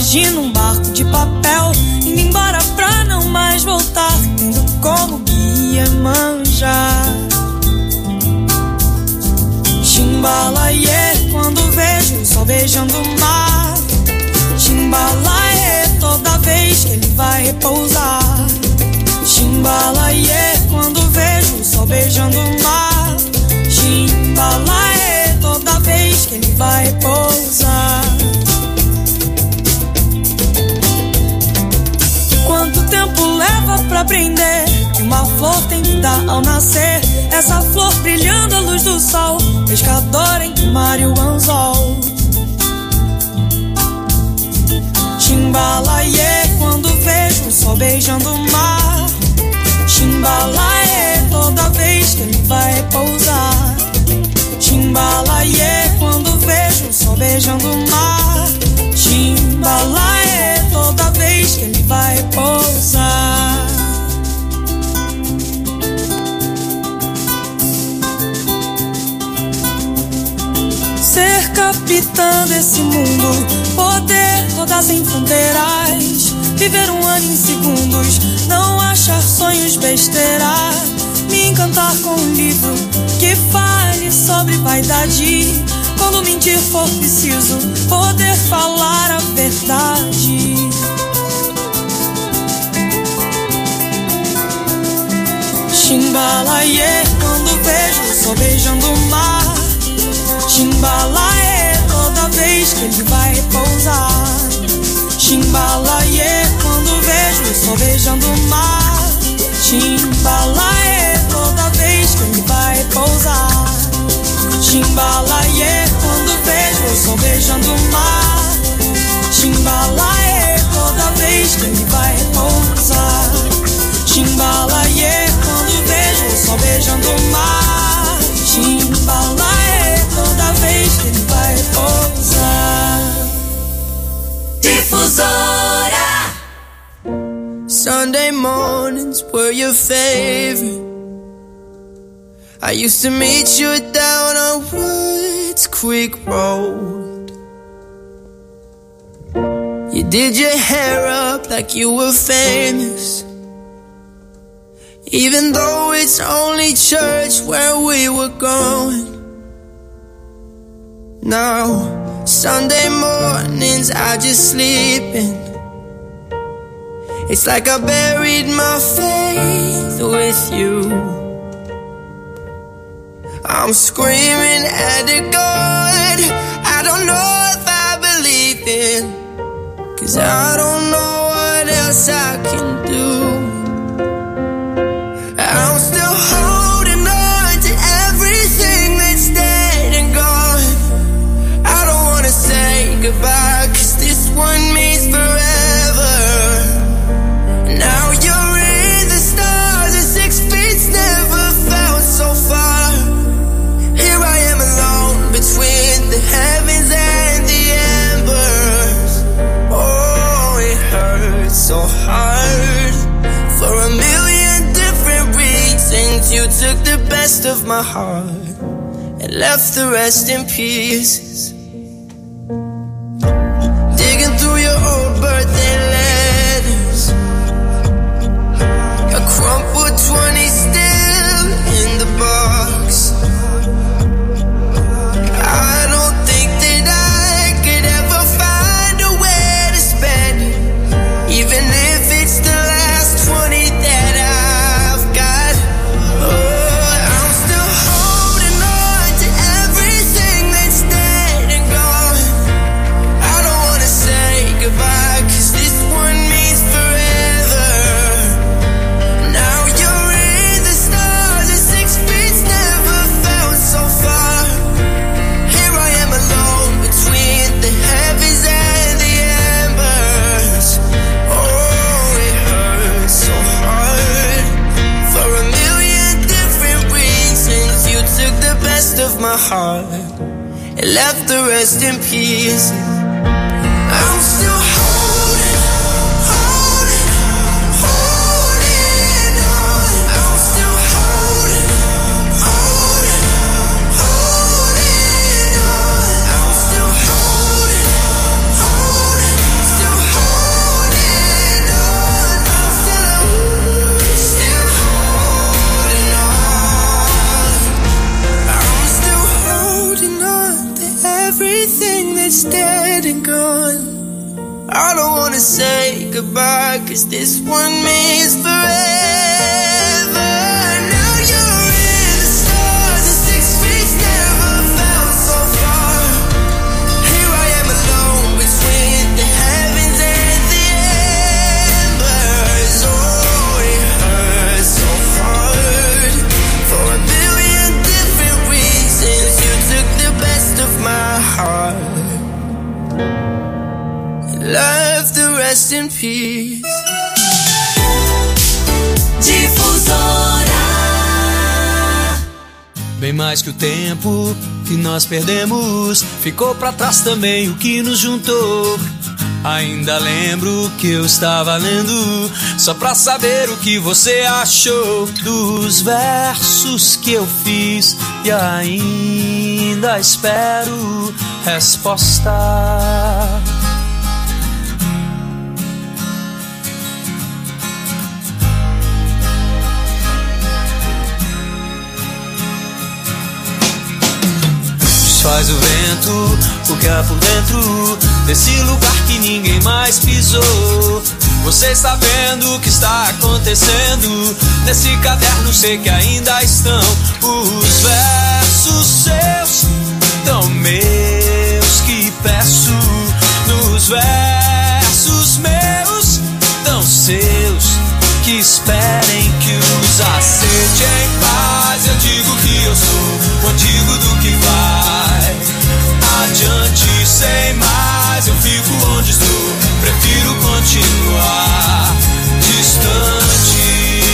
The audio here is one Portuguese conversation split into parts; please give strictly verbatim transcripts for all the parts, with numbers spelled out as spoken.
Imagina um barco de papel indo embora pra não mais voltar, tendo como guia manjar. Chimbalaie, quando vejo o sol beijando o mar. Chimbalaie, toda vez que ele vai repousar. Chimbalaie, quando vejo o sol beijando o mar. Chimbalaie, toda vez que ele vai repousar. Quanto tempo leva pra aprender que uma flor tem vida ao nascer? Essa flor brilhando à luz do sol, pescador entre o mar e o anzol. Chimbalaie, quando vejo o sol beijando o mar. Chimbalaie, toda vez que ele vai repousar. Chimbalaie, quando vejo o sol beijando o mar. Chimbalaie, toda vez que ele vai repousar. Ser capitã desse mundo, poder rodar sem fronteiras, viver um ano em segundos, não achar sonhos besteira, me encantar com um livro que fale sobre vaidade, quando mentir for preciso, poder falar a verdade. Chimbalaie, quando vejo o sol beijando o mar. Chimbalaie, toda vez que ele vai repousar. Chimbalaie, quando vejo o sol beijando o mar. Chimbalaie, toda vez que ele vai repousar. Chimbalaie, quando vejo o sol beijando o mar. Chimbalaie, toda vez que ele vai repousar. Chimbalaie, quando vejo o sol beijando o mar. Chimbalaie, toda vez que ele vai repousar. Difusora. Sunday mornings were your favorite. I used to meet you down on Woods Creek Road. You did your hair up like you were famous, even though it's only church where we were going. Now, Sunday mornings I just sleep in. It's like I buried my faith with you. I'm screaming at a God I don't know if I believe in, 'cause I don't know what else I can do. I'm still holding on to everything that's dead and gone. I don't wanna say goodbye, 'cause this one means forever. Now you're in the stars and six feet's never felt so far. Here I am alone between the heavens and the embers. Oh, it hurts so hard. For a million different reasons, you took the best of my heart and left the rest in pieces. Digging through your old birthday letters, a crumpled twenty still in the box. I don't think that I could ever find a way to spend it, even if it's the last twenty that I've got. Oh, I'm still holding on to everything that's dead and gone. I don't wanna say goodbye, 'cause this one means forever. Now you're in the stars and six feet's never felt so far. Here I am alone between the heavens and the embers. Oh, it hurts so hard. For a million different reasons, you took the best of my heart and left the rest in pieces. I'm still holding, holding, holding on. I'm still holding, holding, holding on. I'm still holding, holding, still you're gone. I don't wanna say goodbye, cause this one means forever. Now you're in the stars, and six feet never felt so far. Here I am alone between the heavens and the embers. Oh, it hurts so hard. For a billion different reasons, you took the best of my heart. Love the rest in peace. Difusora. Bem mais que o tempo que nós perdemos, ficou pra trás também o que nos juntou. Ainda lembro que eu estava lendo, só pra saber o que você achou dos versos que eu fiz, e ainda espero resposta. Faz o vento, o que há por dentro desse lugar que ninguém mais pisou. Você está vendo o que está acontecendo nesse caderno, sei que ainda estão os versos seus, tão meus que peço. Nos versos meus, tão seus, que esperem que os aceite em paz. Eu digo que eu sou o antigo do que vai adiante sem mais. Eu fico onde estou, prefiro continuar distante.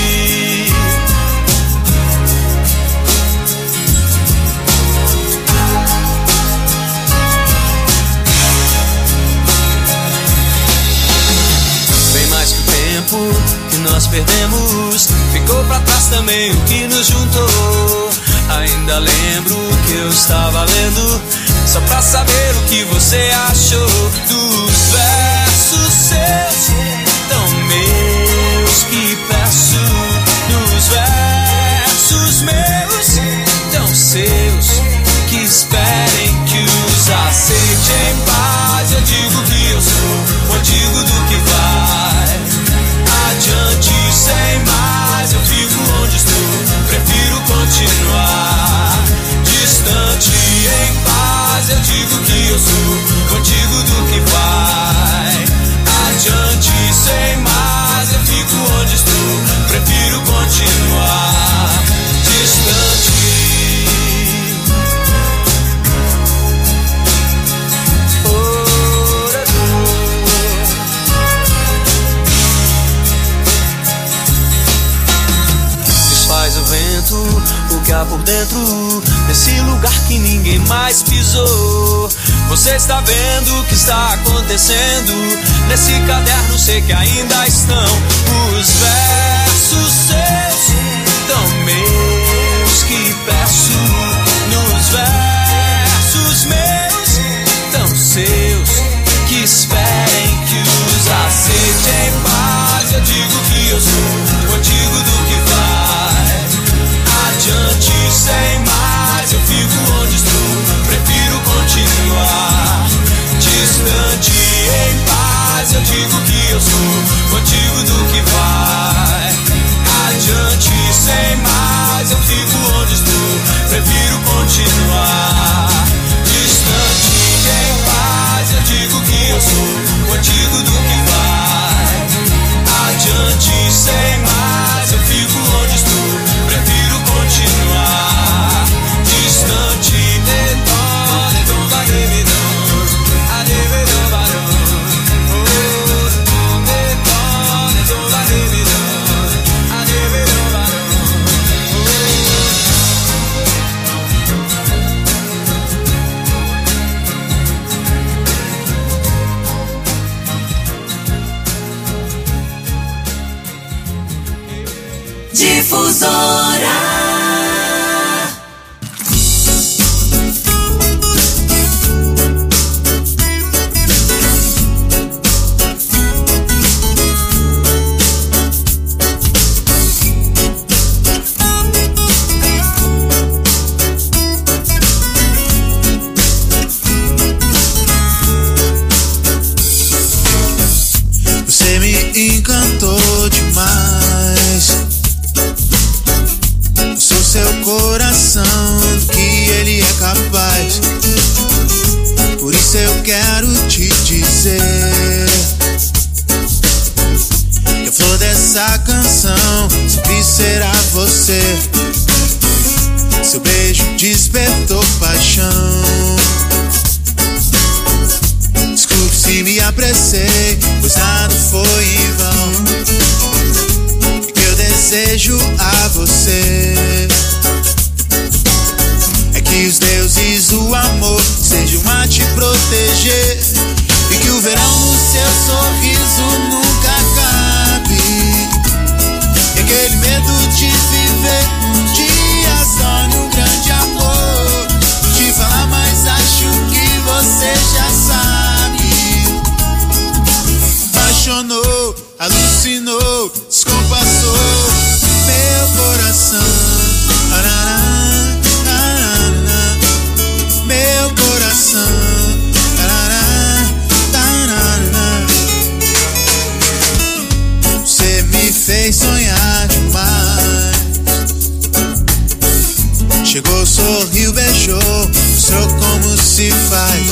Bem mais que o tempo que nós perdemos, ficou pra trás também o que nos juntou. Ainda lembro que eu estava lendo, só pra saber o que você achou dos versos seus, tão meus que peço. Nos versos meus, tão seus, que esperem que os aceite em paz. Eu digo que eu sou o antigo do que vai adiante sem mais. Eu fico onde estou, prefiro continuar distante em paz. Eu digo que eu sou o antigo do que vai adiante sem mais. Eu fico onde estou, prefiro continuar distante. Desfaz o vento, o que há por dentro desse lugar que ninguém mais pisou. Você está vendo o que está acontecendo nesse caderno, sei que ainda estão os versos seus, tão meus que peço. Nos versos meus, tão seus, que esperem que os aceite em paz. Eu digo que eu sou o antigo do que vai adiante sem mais. Eu fico onde estou, prefiro continuar distante em paz. Eu digo que eu sou o antigo do que vai adiante sem mais. Eu fico onde estou, prefiro continuar distante em paz. Eu digo que eu sou o antigo do que vai adiante sem mais. Eu fico onde estou, prefiro continuar distante. Difusora. dizer que a flor dessa canção sempre será você. Seu beijo despertou paixão. Desculpe se me apressei, pois nada foi em vão. O que eu desejo a você é que os deuses do amor sejam a te proteger, e que o verão no seu sorriso nunca acabe, e aquele medo de viver um dia só num grande amor. Te falar, mas acho que você já sabe. Apaixonou, alucinou, descompassou meu coração. Arará, arará, meu coração. Arará, arará. Você me fez sonhar demais. Chegou, sorriu, beijou, mostrou como se faz.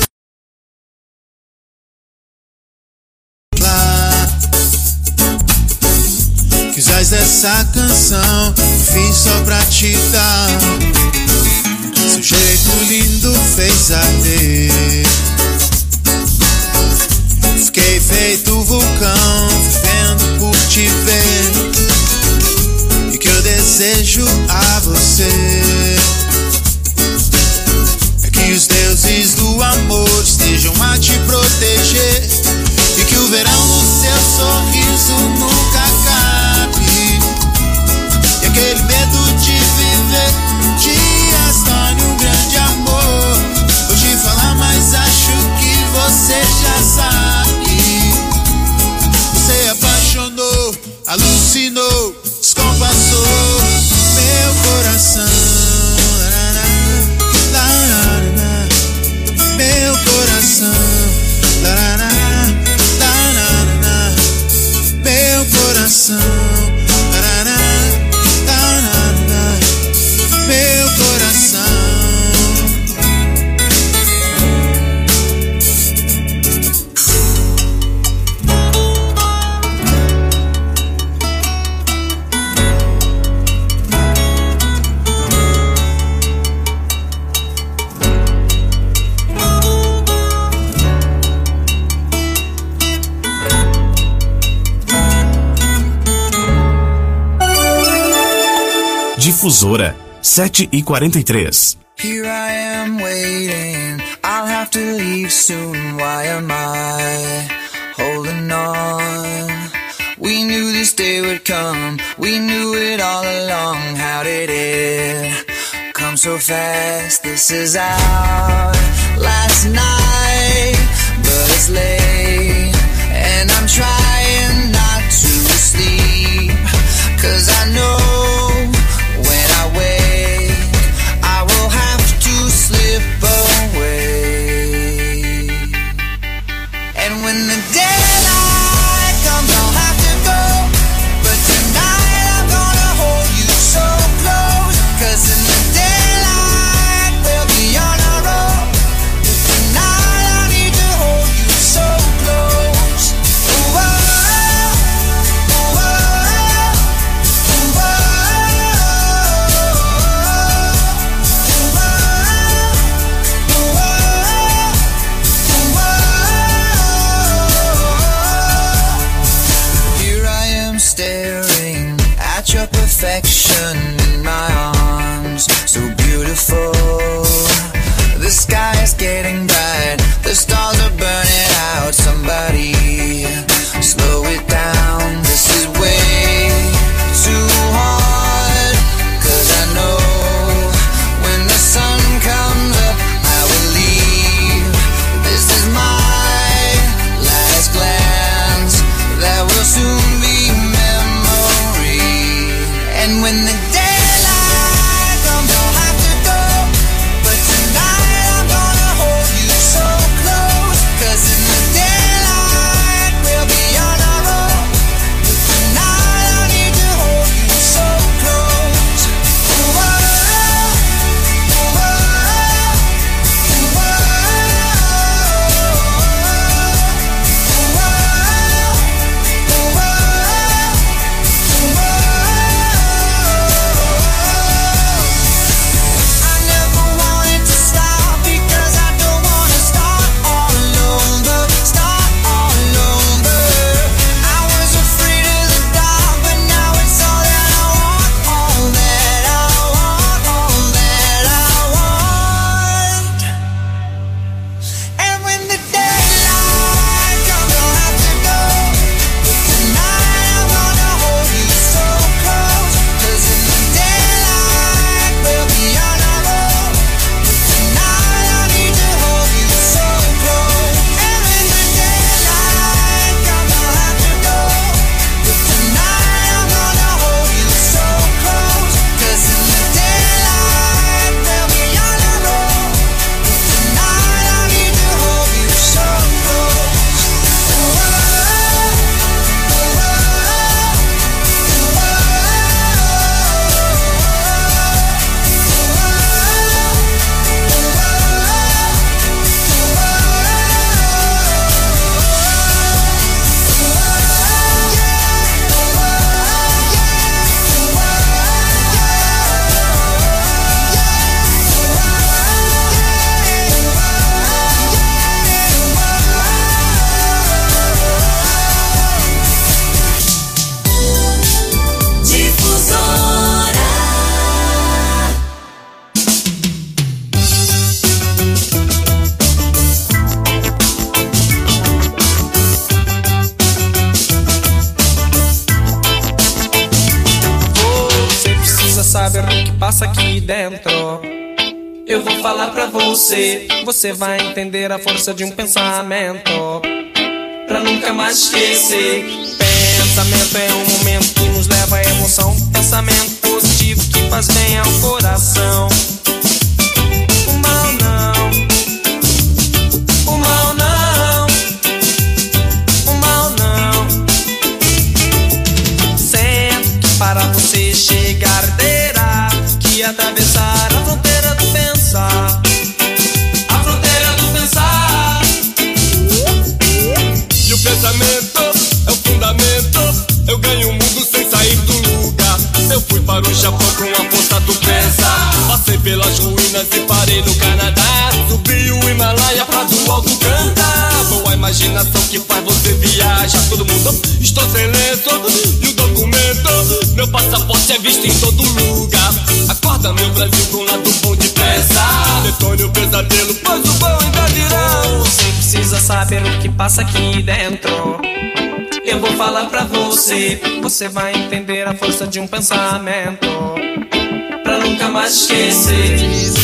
Quis dessa canção, enfim, só pra te dar. Seu jeito lindo fez arder. Fiquei feito vulcão, vivendo por te ver. E que eu desejo a você é que os deuses do amor estejam a te proteger, e que o verão no seu sorriso nunca acabe, e aquele medo de viver um dia só num grande amor. Vou te falar, mas acho que você já sabe. Você apaixonou, alucinou, descompassou meu coração. Meu coração. Meu coração. Meu coração. Difusora sete e quarenta e três. Here I am waiting, I'll have to leave soon. Why am I holding on? We knew this day would come, we knew it all along. How did it come so fast? This is our last night, but it's late, and I'm trying not to sleep, 'cause I know when I wake, I will have to slip away. And when the daylight comes, I'll have to go, but tonight I'm gonna hold you so close, 'cause in the daylight we'll be on our own. Tonight I need to hold you so close. Ooh, oh, ooh, oh, ooh, oh. passa aqui dentro. Eu vou falar pra você, você vai entender a força de um pensamento, pra nunca mais esquecer. Pensamento é um momento que nos leva à emoção. Pensamento positivo que faz bem ao coração. O mal não, o mal não, o mal não. Sempre que para você chegar terá que atravessar a fronteira do pensar. A fronteira do pensar. E o pensamento é o fundamento. Eu ganho o mundo sem sair do lugar. Eu fui para o Japão com a força do pensar. Passei pelas ruínas e parei no Canadá. Subi o Himalaia pra do alto cantar. Boa imaginação que faz você viajar. Todo mundo, estou sem lenço. E o documento, meu passaporte é visto em todo lugar. Acorda meu Brasil com o lado bom de pensar. Detone o pesadelo, pois o bom ainda virá. Você precisa saber o que passa aqui dentro. Eu vou falar pra você, você vai entender a força de um pensamento, pra nunca mais esquecer.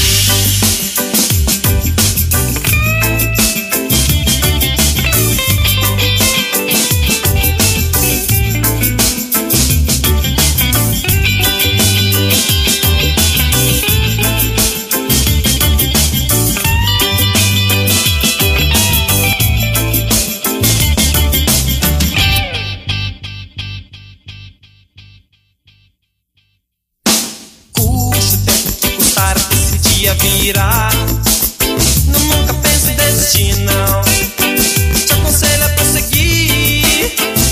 Virar. Não, nunca pense em desistir, não. Te aconselho a prosseguir.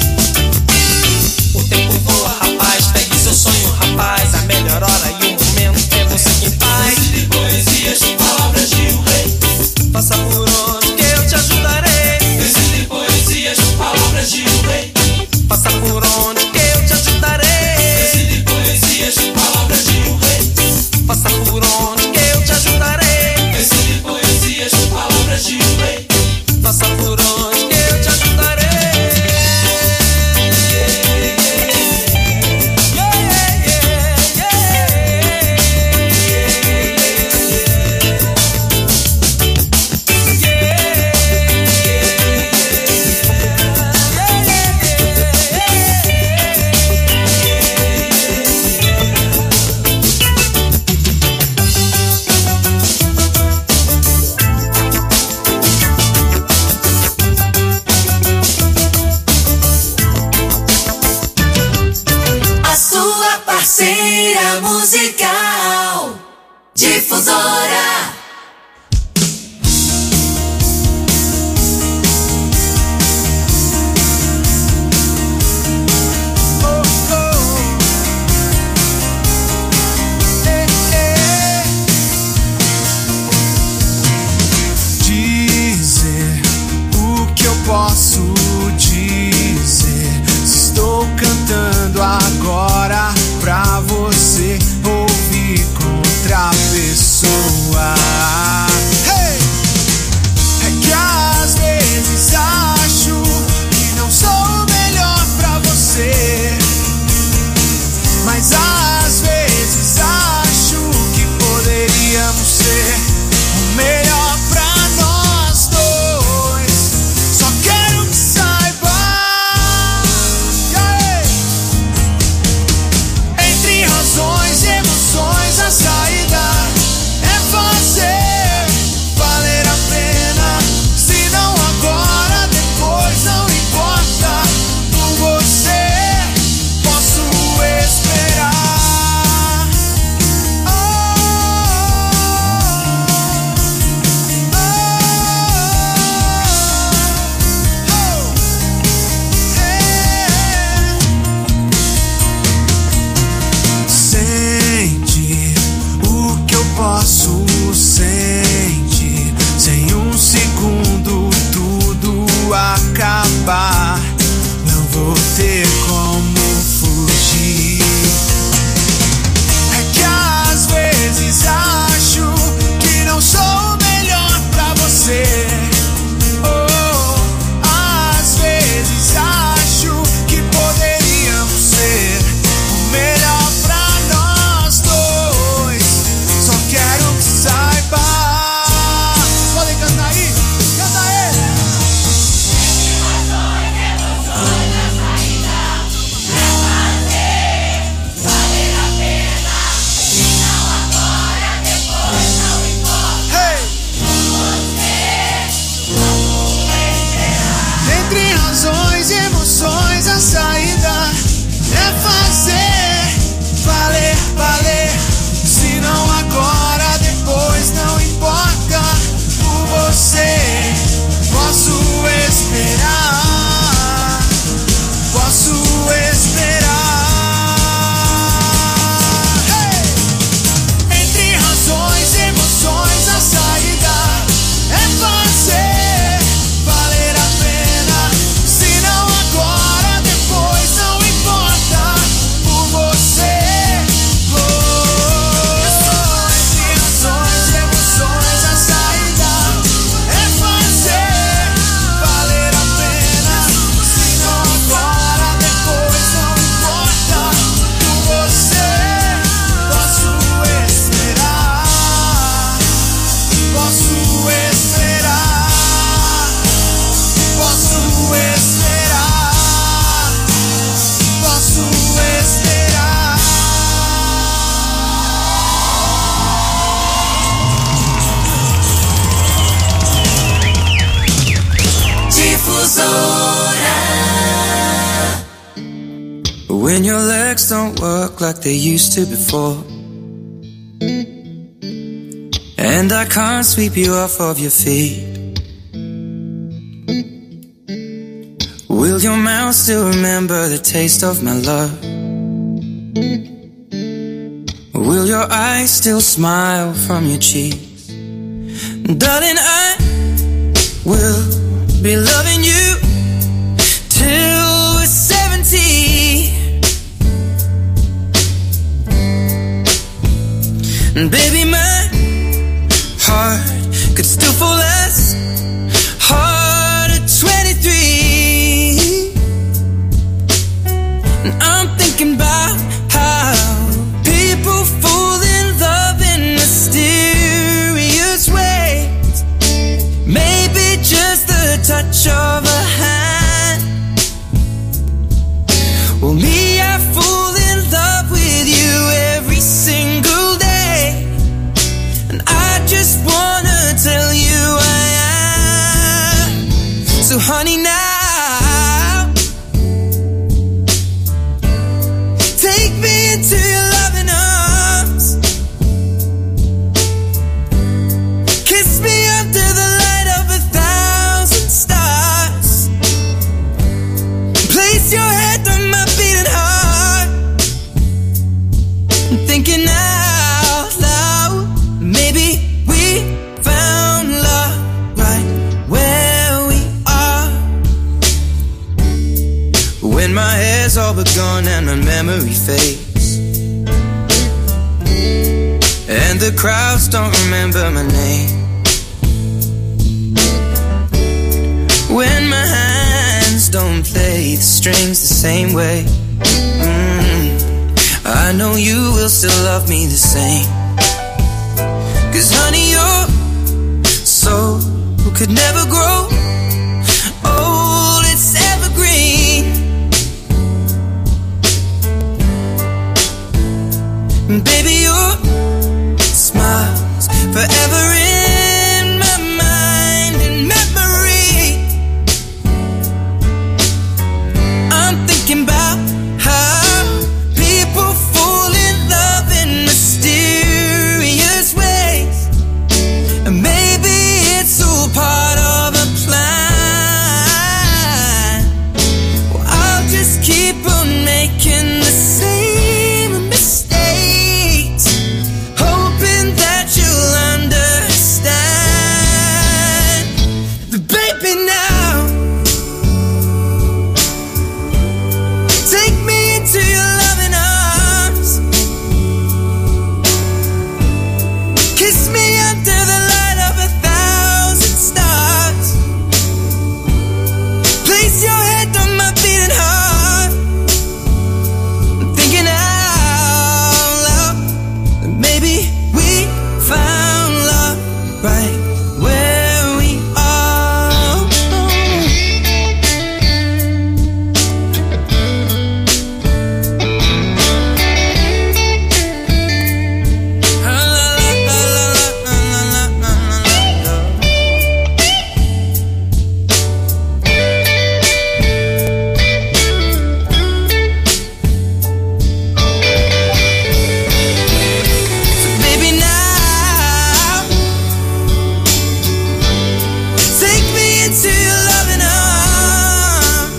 O tempo voa, rapaz. Pegue seu sonho, rapaz. A melhor hora e o momento é você quem faz. De poesias, palavras de um rei. Passa por onde que eu te ajudarei. Existem poesias, palavras de um rei. Passa por onde que eu te ajudarei. Existem poesias, palavras de um rei. Passa por onde que eu te ajudarei. Existem poesias, palavras de um rei. Passa por onde que eu te ajudarei. Yeah, yeah, yeah, Parceira musical Difusora. Dizer o que eu posso dizer. Estou cantando agora pra você ouvir contra a pessoa. Hey! É que às vezes acho que não sou o melhor pra você, mas às vezes acho que poderíamos ser o melhor pra nós dois. Só quero que saiba, yeah! Entre razões e emoções a saída é fazer valer a pena. Se não agora, depois não importa. Por você posso esperar. Oh, oh, oh, hey. Sente o que eu posso sentir. Sem um segundo tudo acabar, não vou ter como fugir. É que às vezes acho que não sou o melhor pra você. Oh, às vezes acho que poderíamos ser o melhor pra nós dois. When your legs don't work like they used to before, and I can't sweep you off of your feet, will your mouth still remember the taste of my love? Will your eyes still smile from your cheeks? Darling, I will be loving you till we're seventy. And baby, my heart could still fall as hard at twenty-three. And I'm thinking about how people fall in love in mysterious ways. Maybe just the touch of a hand. Well, me, I fall in love with you every single day, and I just wanna tell you I am. So honey, now take me into your loving arms. Kiss me under the light of a thousand stars. Place your head on my beating heart. I'm thinking out loud, maybe we found love right where we are. When my hair's all but gone and my memory fades, and the crowds don't remember my name, when my hands don't play the strings the same way, mm, I know you will still love me the same. Cause honey, your soul could never grow old, it's evergreen. And baby, your smile's forever in my mind and memory. I'm thinking about how people fall in love in mysterious ways, and maybe it's all part of a plan. Well, I'll just keep on making the same mistakes, hoping that you'll understand. But baby, now take me into your loving arms. Kiss me under the light of a thousand stars. Place your head on my beating heart. I'm thinking out loud that maybe we found love right where we are. So baby, now take me into your loving arms.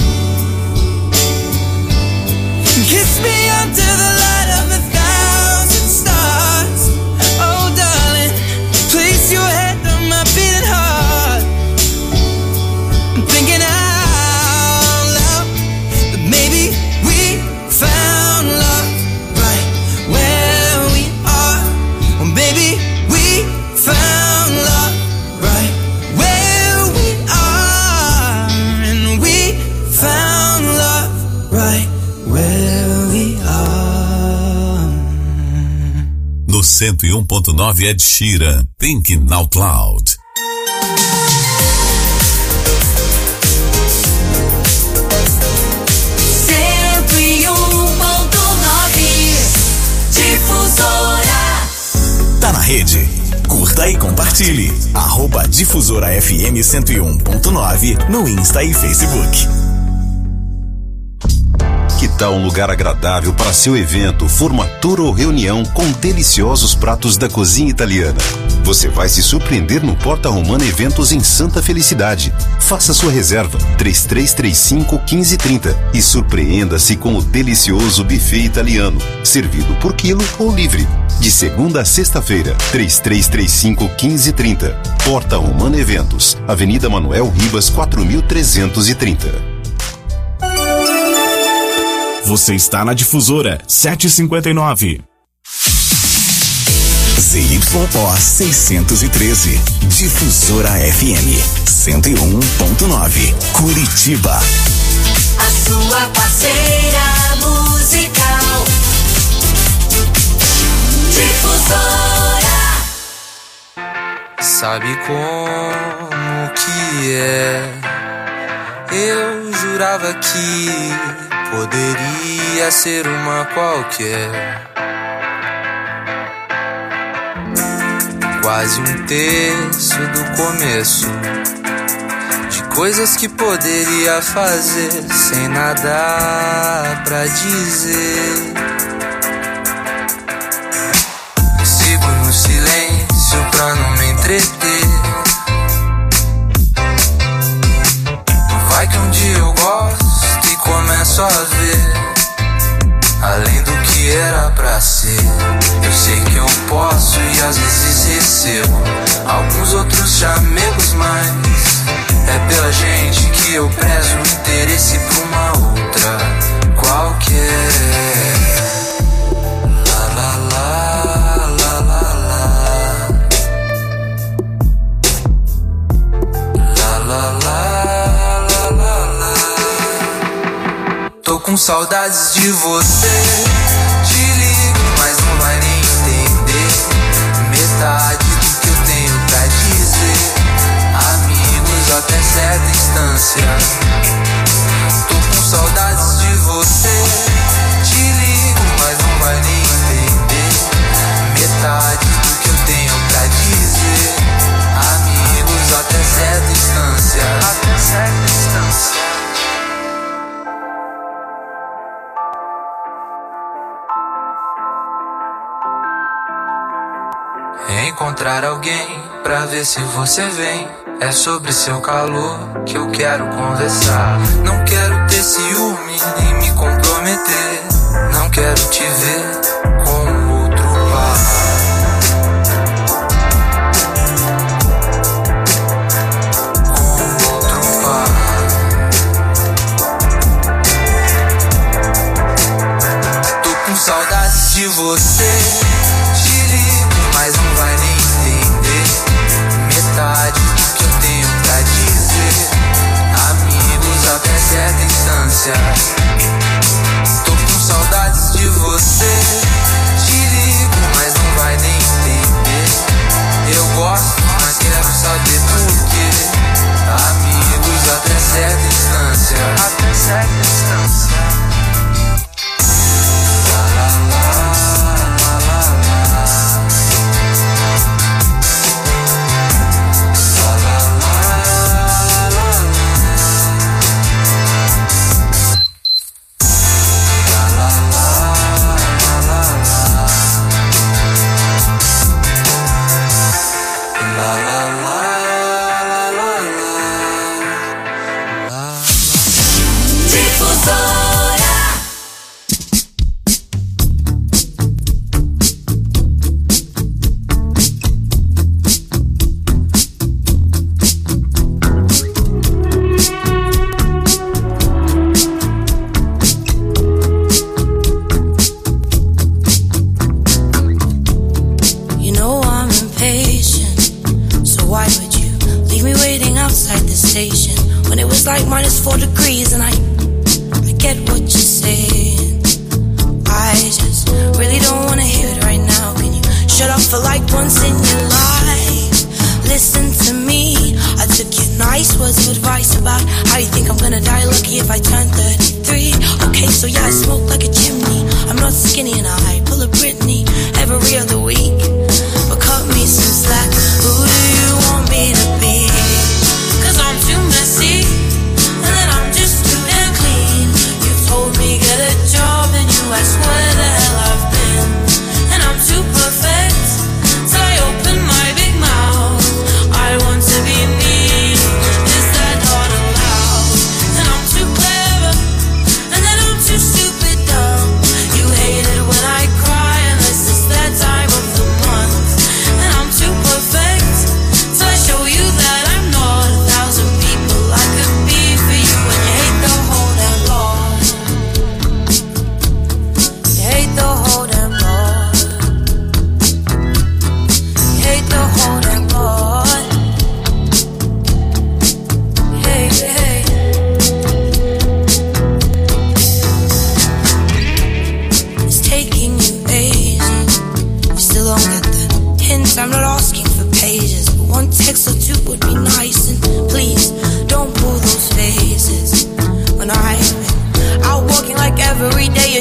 Kiss me under the light of a thousand stars. Oh darling, place your head on my beating heart. I'm thinking out loud that maybe we found love right where we are. Or maybe we found love right where we are. And we found love right where we are. No cento e um ponto nove Ed Sheeran, Thinking Out Loud. cento e um ponto nove Difusora. Tá na rede. Curta e compartilhe. Arroba Difusora F M cento e um ponto nove no Insta e Facebook. Que tal um lugar agradável para seu evento, formatura ou reunião com deliciosos pratos da cozinha italiana? Você vai se surpreender no Porta Romana Eventos em Santa Felicidade. Faça sua reserva três três três cinco, um cinco três zero e surpreenda-se com o delicioso buffet italiano, servido por quilo ou livre. De segunda a sexta-feira, três três três cinco, um cinco três zero. Porta Romana Eventos, Avenida Manuel Ribas, quatro mil trezentos e trinta. Você está na Difusora setecentos e cinquenta e nove. Z Y O seiscentos e treze. Difusora F M cento e um ponto nove. Curitiba. A sua parceira musical. Difusora. Sabe como que é? Eu jurava que poderia ser uma qualquer. Quase um terço do começo de coisas que poderia fazer sem nada pra dizer. Eu sigo no silêncio pra não me entreter. Vai que um dia eu gosto e começo a ver além do que era pra ser. Eu sei que eu posso e às vezes recebo alguns outros chamegos, mas é pela gente que eu prezo o interesse pra uma outra qualquer. La la la, la la la. La la la, la la la. Tô com saudades de você. Te ligo, mas não vai nem entender metade do que eu tenho pra dizer. Amigos até certa instância. Tô com saudades de você. Te ligo, mas não vai nem entender metade do que eu tenho pra dizer. Amigos até certa instância. Até certa instância. Encontrar alguém pra ver se você vem. É sobre seu calor que eu quero conversar. Não quero ter ciúme nem me comprometer. Não quero te ver com outro par. Com outro par. Tô com saudades de você. Mas não vai nem entender metade do que eu tenho pra dizer. Amigos até certa instância. Tô com saudades de você. Te ligo, mas não vai nem entender. Eu gosto, mas quero saber por quê. Amigos até certa instância. Até certa instância. La la la, la la la. Get a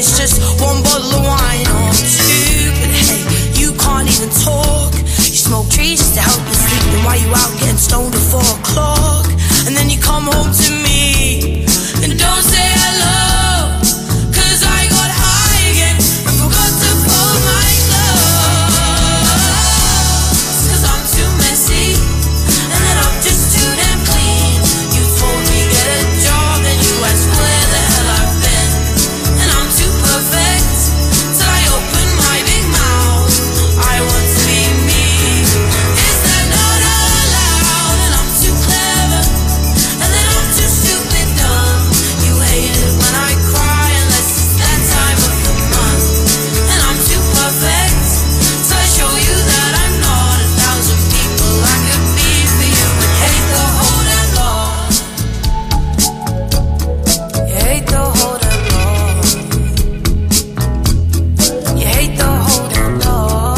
it's just one bottle of wine or two. But hey, you can't even talk. You smoke trees just to help you sleep. Then why you out getting stoned at four o'clock? And then you come home to me and don't say hello, 'cause I got high again and forgot to fold my clothes. 'Cause I'm too messy and then I'm just too damn clean. You told me get a job and you asked where the hell I've been. And I'm too perfect till I open my big mouth. I want to be me. Is that not allowed? And I'm too clever and then I'm too stupid dumb. You hate it when I cry unless it's that time of the month. And I'm too perfect so I show you that I'm not a thousand people I could be for you. And you hate the whole damn lot. You hate the whole damn lot. You hate the whole damn lot.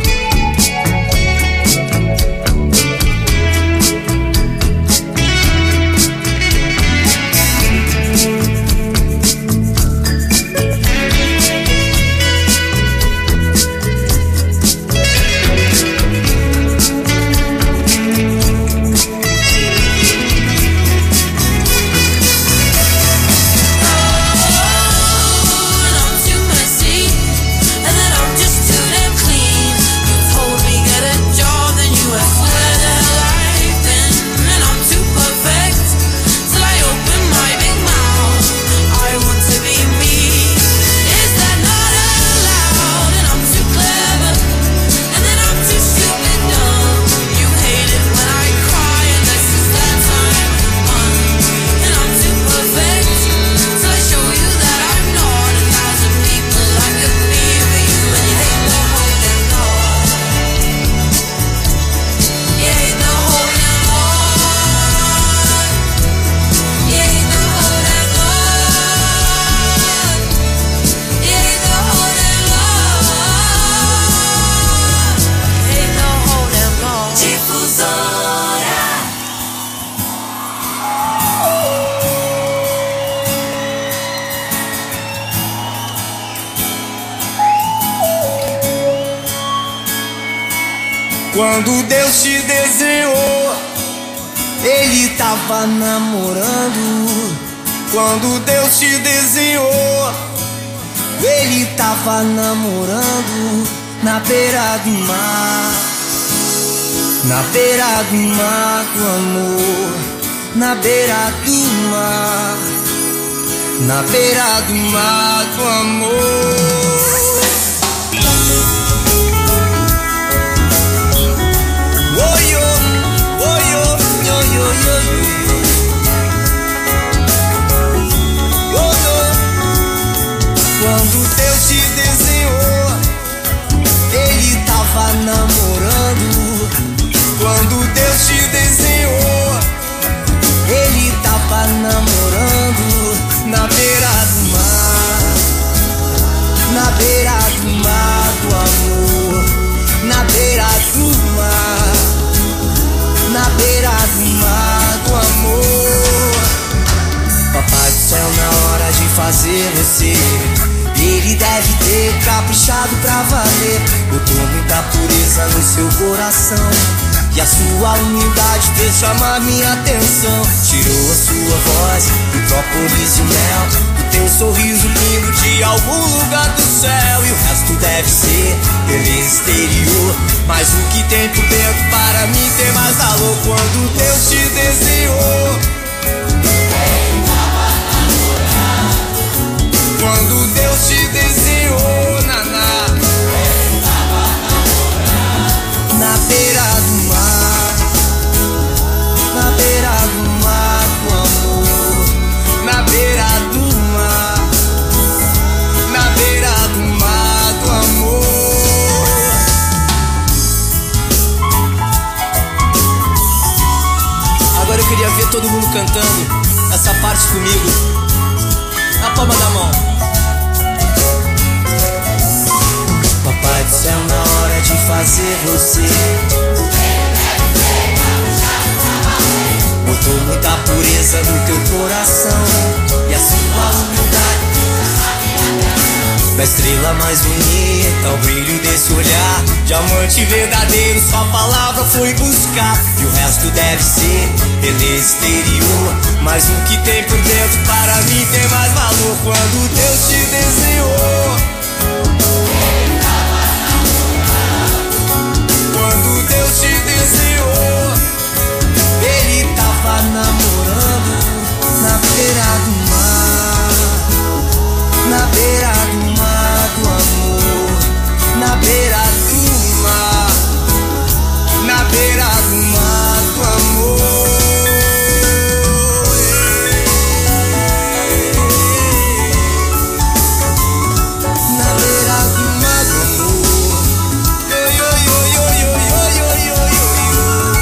And I'm too messy and then I'm just too damn clean. You told me get a job, then you asked where the hell I've been. And I'm too perfect till I open my big mouth. I want to be me. Is that not allowed? And I'm too clever and then I'm too stupid dumb. You hate it when I cry unless it's that time of the month. And I'm too perfect till I show you that I'm not a thousand people I could be for you. And you hate the whole damn lot. You hate the whole damn lot. You hate the whole damn lot. You hate the whole damn lot. You hate the whole damn lot. Difusora. Quando Deus te desenhou, Ele tava namorando. Quando Deus te desenhou, Ele tava namorando. Na beira do mar, na beira do mar do amor. Na beira do mar, na beira do mar do amor. Oi, oi, oi, oi, oi, oi, oi, oi. Quando Deus te desenhou, Ele tava namorando. Quando Deus te desenhou, Ele tava namorando. Na beira do mar, na beira do mar do amor. Na beira do mar, na beira do mar do amor. Papai do céu, na hora de fazer você, Ele deve ter caprichado pra valer. Botou muita pureza no seu coração e a sua humildade fez chamar minha atenção. Tirou a sua voz do própolis e mel, o teu sorriso lindo de algum lugar do céu. E o resto deve ser beleza exterior, mas o que tem por dentro para mim tem mais valor. Quando Deus te desenhou, quando Deus te desenhou, naná, na beira do mar, na beira do mar do amor. Na beira do mar, na beira do mar do amor. Agora eu queria ver todo mundo cantando essa parte comigo. Na palma da mão. Papai do céu, na hora de fazer você, botou muita pureza no teu coração e a sua humildade da estrela mais bonita, o brilho desse olhar. Diamante verdadeiro, sua palavra foi buscar. E o resto deve ser beleza exterior, mas o que tem por dentro para mim tem mais valor. Quando Deus te desenhou, quando Deus te desenhou, Ele tava namorando na beira do mar, na beira do mar do amor, na beira do mar, na beira do mar do amor. Na beira do mar do amor. Yo, yo, yo, yo, yo, yo, yo, yo, yo.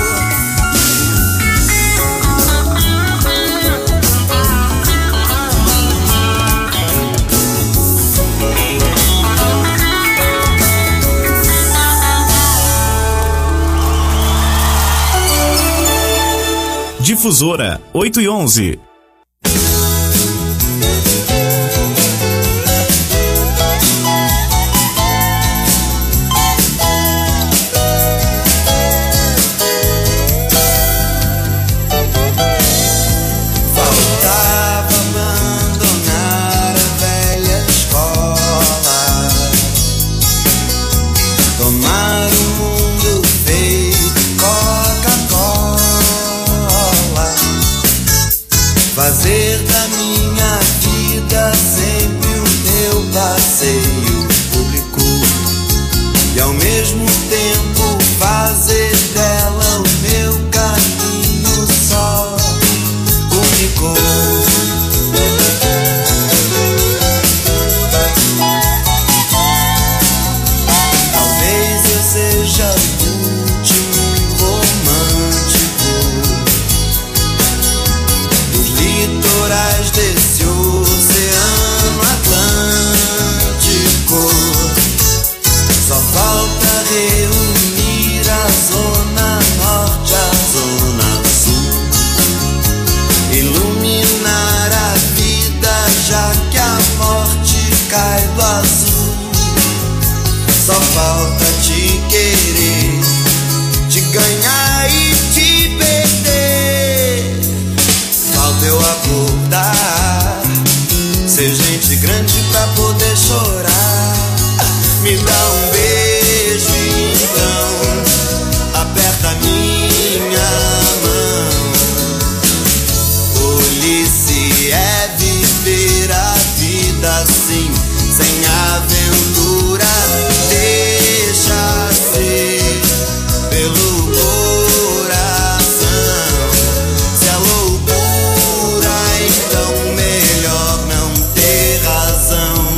Difusora oito e onze. Faltava abandonar a velha escola, tomar o mundo feito Coca-Cola, fazer da minha vida sempre o meu passeio público e ao mesmo tempo fazer dela o meu caminho só único. Talvez eu seja o último romântico dos litorais desse oceano Atlântico. Só falta reunir a zona norte à zona sul, iluminar a vida já que a morte cai do azul. Só falta te querer, te ganhar e te perder. Falta eu acordar, ser gente grande pra poder chorar. Me dá um beijo então, aperta minha mão. Tolice é viver a vida assim, sem aventura. Deixa ser pelo coração. Se é loucura, então melhor não ter razão.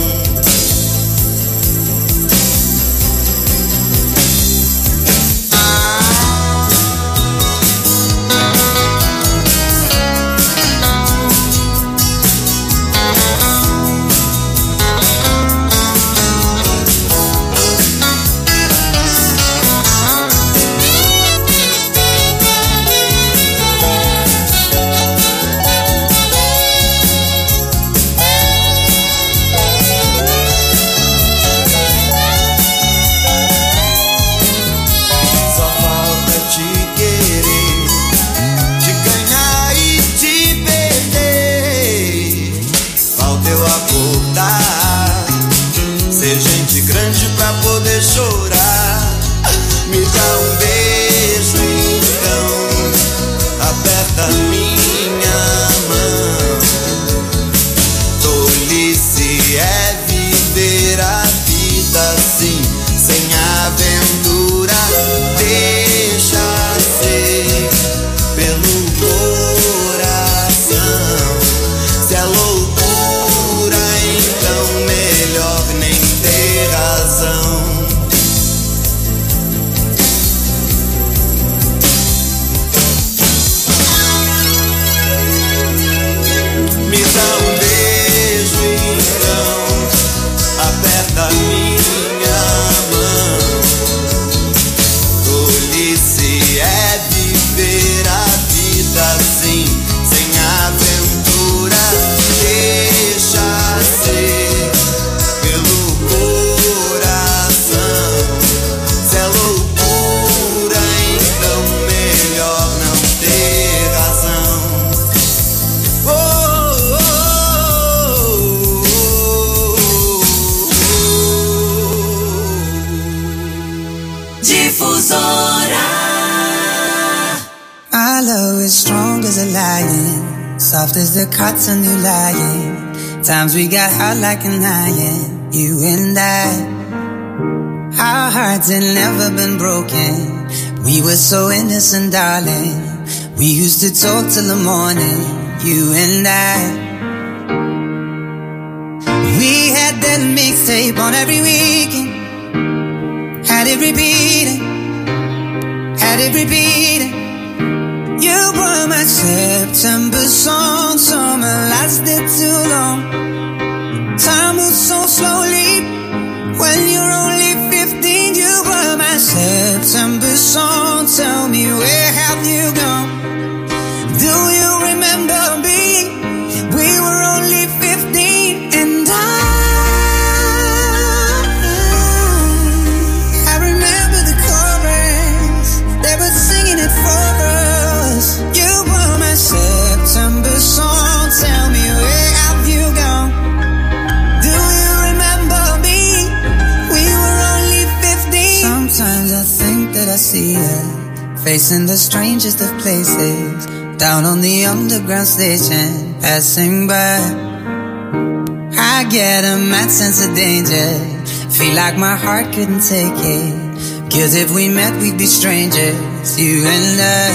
Só falta te querer, te ganhar e te perder. Falta eu acordar, ser gente grande pra poder chorar. Me dá um beijo então, aperta minha mão. Tolice é viver a vida assim, sem aventura. Deixa ser pelo coração. Se é loucura, soft as the cots and you lying. Times we got hot like an iron, you and I. Our hearts had never been broken. We were so innocent, darling. We used to talk till the morning, you and I. We had that mixtape on every weekend. Had it repeating, had it repeating. You were my September song. Summer lasted too long. Time moves so slowly when you're only fifteen. You were my September song. Tell me, where have you gone? Do you remember me? We were only fifteen, and I I remember the chorus. They were singing it for us. You were my September song. Tell me, where have you gone? Do you remember me? We were only fifteen. Sometimes I think that I see her facing the strangest of places, down on the underground station, passing by. I get a mad sense of danger, feel like my heart couldn't take it, 'cause if we met we'd be strangers, you and I.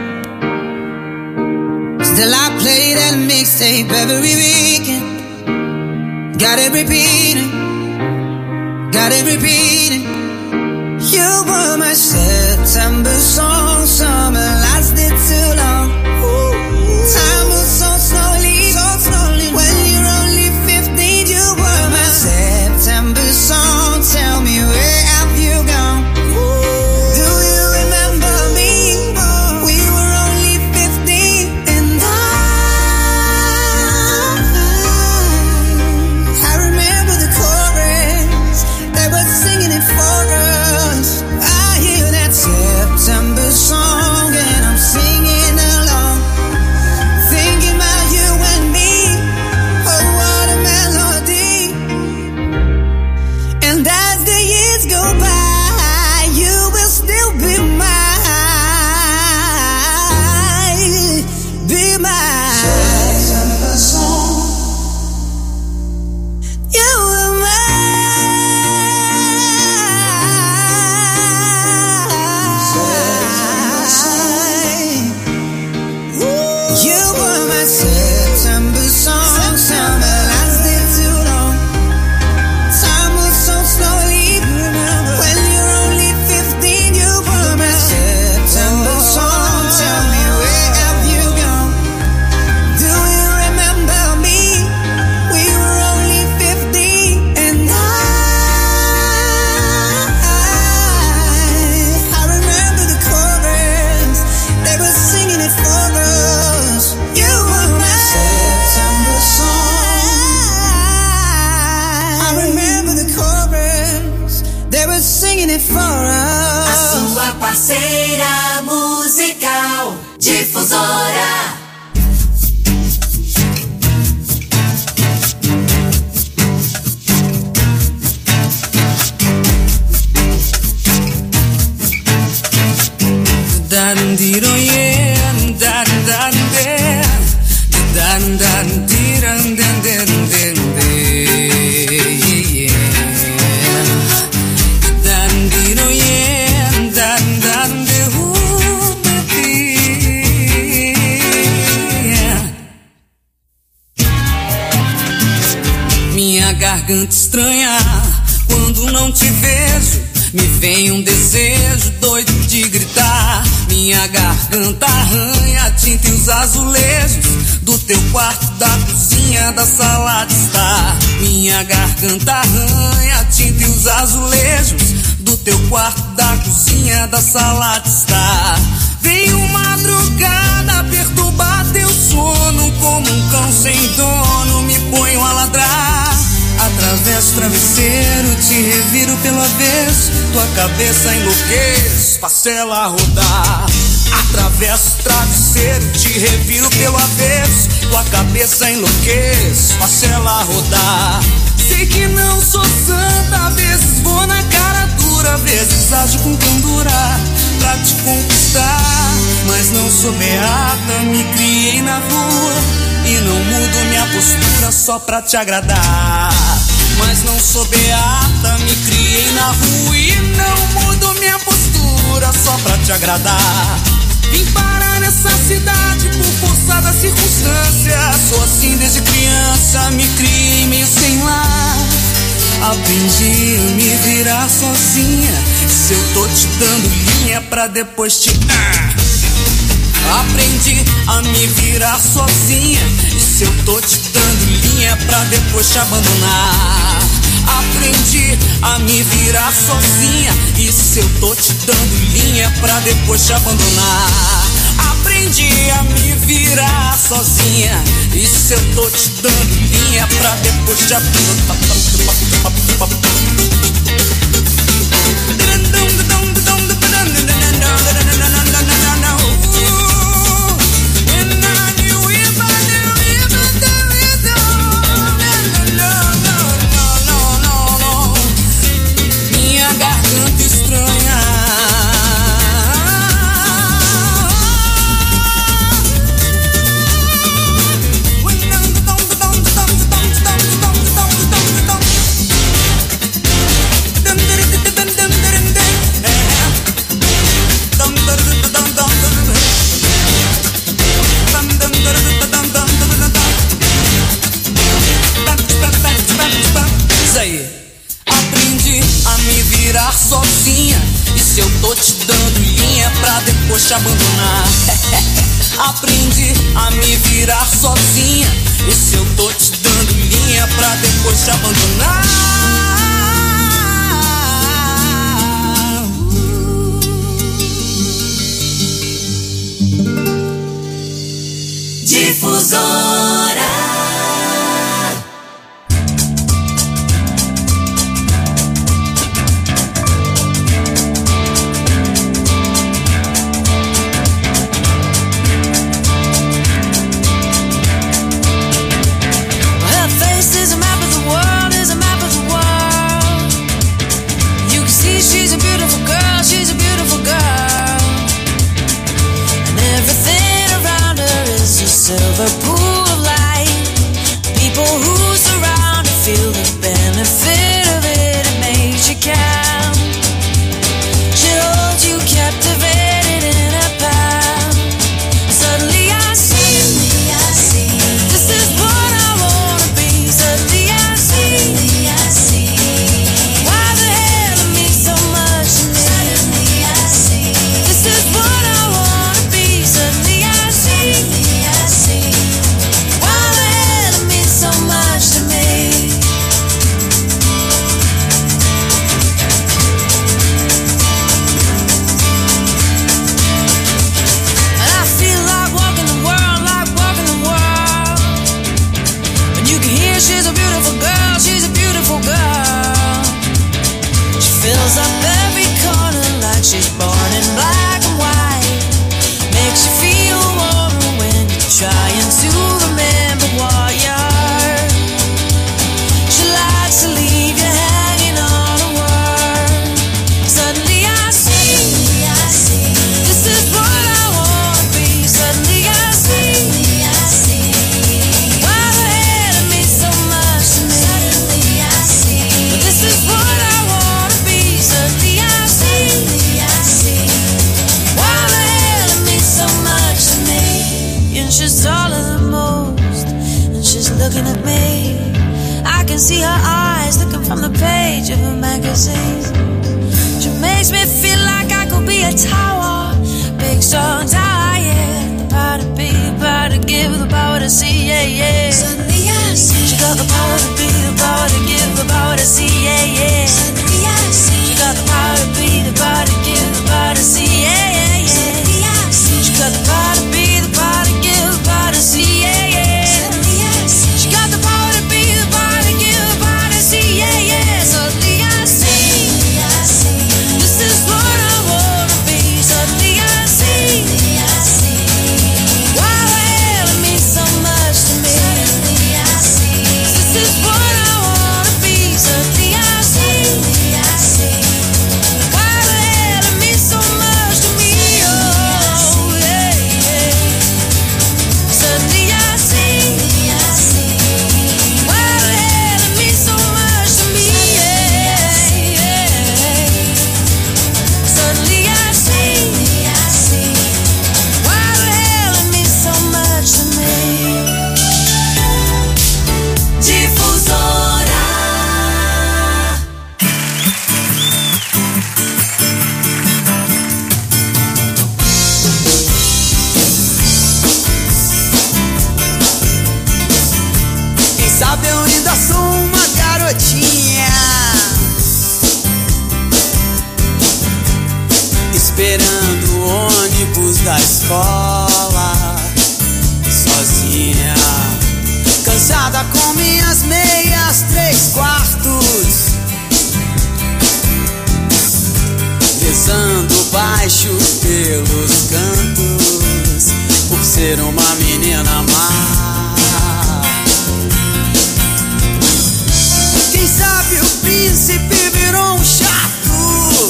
Still I play that mixtape every weekend. Got it repeating, got it repeating. You were my September song. Summer lasted too long. Time moves so slowly, so slowly. When you're only fifteen, you were my September song. Tell me, where have you gone? Do you remember me? We were only fifteen, and I I remember the chorus. They were singing it for us. I hear that September song, and I'm singing along, thinking about you and me. Oh, what a melody. And as the years go by, you will still be mine, be mine. September song. You were mine. You were my September song. Summer lasted too long. Time moves so slowly. When you're only fifteen, you were my September song. Tell me, where have you gone? Do you remember me? We were only fifteen, and I I remember the chorus. They were singing it for us. You were my September song. I remember the chorus. They were singing it for A us. sua parceira musical, Difusora. Dan diro yeah, dan dan de, dan dan diran den den den de, yeah. Dan diro yeah, dan dan de hu baby. Minha garganta estranha quando não te vejo. Me vem um desejo doido de gritar. Minha garganta arranha a tinta e os azulejos do teu quarto, da cozinha, da sala de estar. Minha garganta arranha a tinta e os azulejos do teu quarto, da cozinha, da sala de estar. Veio madrugada perturbar teu sono, como um cão sem dono me ponho a ladrar. Atravesso o travesseiro, te reviro pelo avesso, tua cabeça enlouqueço, faço ela rodar. Atravesso o travesseiro, te reviro pelo avesso, tua cabeça enlouqueço, faço ela rodar. Sei que não sou santa, às vezes vou na cara dura, às vezes ajo com candura pra te conquistar. Mas não sou beata, me criei na rua e não mudo minha postura só pra te agradar. Mas não sou beata, me criei na rua e não mudo minha postura só pra te agradar. Vim parar nessa cidade por força da circunstância. Sou assim desde criança, me criei meio sem lar. Aprendi a me virar sozinha. Se eu tô te dando linha pra depois te... Ah! Aprendi a me virar sozinha. E se eu tô te dando linha pra depois te abandonar. Aprendi a me virar sozinha. E se eu tô te dando linha pra depois te abandonar. Aprendi a me virar sozinha. E se eu tô te dando linha pra depois te abandonar. Minha garganta estranha. Aprendi a me virar sozinha. E se eu tô te dando linha pra depois te abandonar. Aprendi a me virar sozinha. E se eu tô te dando linha pra depois te abandonar. Difusora. Silver pool of light. People who surround her feel the benefit of it. It makes you count. She holds you captivated in her palm. Suddenly I see, Suddenly I see. This is what I wanna be. Suddenly I see, Suddenly I see. Why the hell it means so much to me. Suddenly I see. This is what I wanna be. Suddenly I see. Why the hell it means so much to me. And I feel like walking the world, like walking the world. And you can hear she's a beautiful girl, she's a beautiful girl. She fills up every corner like she's born in black and white. Makes you feel warmer when you're trying to remember what you heard. She likes to leave you hanging on a word. Suddenly I see, Suddenly I see. This is what I wanna be. Suddenly I see, Suddenly I see. Why the hell it means so much to me. Suddenly I see. But this is what I wanna be. Suddenly I see, Suddenly I see. Why the hell it means so much to me. And she's taller than most, and she's looking at me. I can see her eyes looking from the page of a magazine. She makes me feel like I could be a tower, big strong tower, yeah. The power to be, the power to give, the power to see, yeah, yeah. Suddenly I see. She got the power to be, the power to give, the power to see, yeah, yeah. Suddenly I see. She got the power to be, the power to give, the power to see, yeah, yeah, yeah. Suddenly I see. She got the power to be, the power to give, the power to see, yeah, yeah. Suddenly I see. She got the power to be, the power to give, the power to see, yeah, yeah. Suddenly I see. Suddenly I see. This is what I wanna be. Suddenly I see. Suddenly I see. Why the hell it means so much to me. Suddenly I see. This ainda sou uma garotinha, esperando o ônibus da escola, sozinha, cansada com minhas meias três quartos, rezando baixo pelos cantos, por ser uma menina má. Quem sabe o príncipe virou um chato,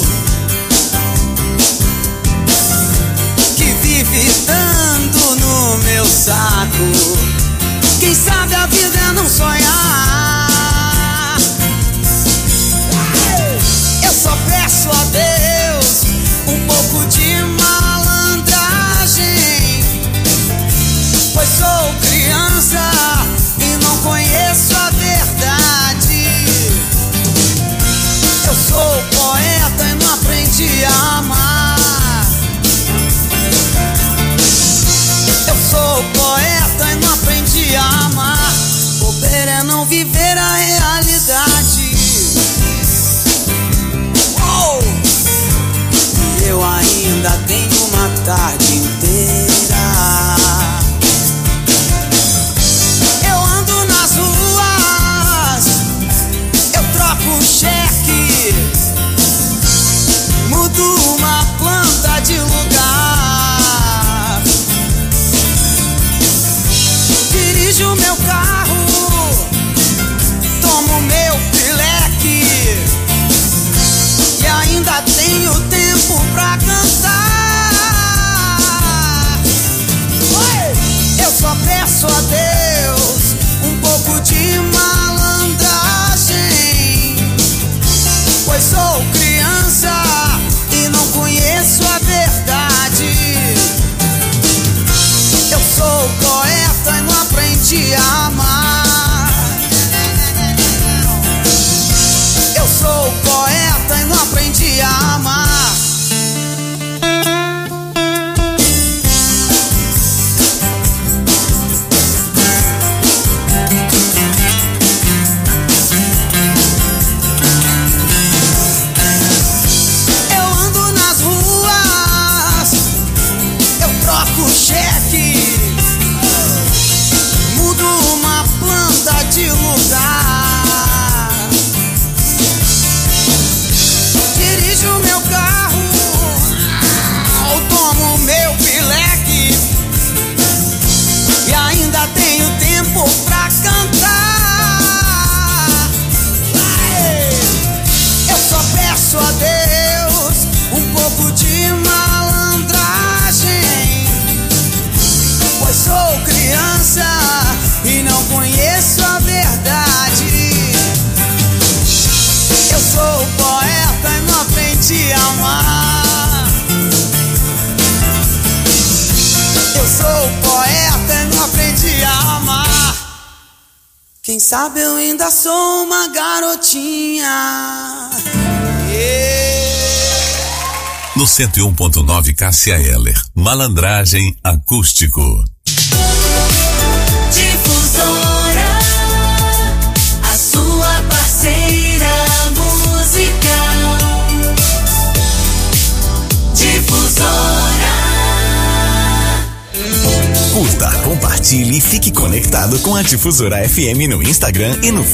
que vive dando no meu saco. Quem sabe a vida é não sonhar. Eu só peço a Deus um pouco de malandragem, pois sou criança e não conheço a verdade. Eu sou poeta e não aprendi a amar. Eu sou poeta e não aprendi a amar. Bobeira é não viver a realidade. Oh! E eu ainda tenho uma tarde inteira. Eu ando nas ruas, eu troco um cheque, mudo uma planta de lugar, dirijo meu carro, tomo meu pileque e ainda tenho tempo pra cantar. Oi! Eu só peço a Deus um pouco de malandragem, pois sou criança e não conheço a verdade. Eu sou poeta e não aprendi a amar. Eu sou poeta e não aprendi a amar. Eu ando nas ruas, eu troco cheque, mudo uma planta de lugar, dirijo meu carro, eu tomo meu pileque e ainda tenho tempo pra cantar. Eu só peço a Deus um pouco de malandragem, pois sou criança e não conheço a verdade. Eu sou poeta e não aprendi a amar. Eu sou poeta e não aprendi a amar. Quem sabe eu ainda sou uma garotinha. No cento e um ponto nove, Cássia Eller. Malandragem acústico. Difusora, a sua parceira musical. Difusora. Curta, compartilhe e fique conectado com a Difusora F M no Instagram e no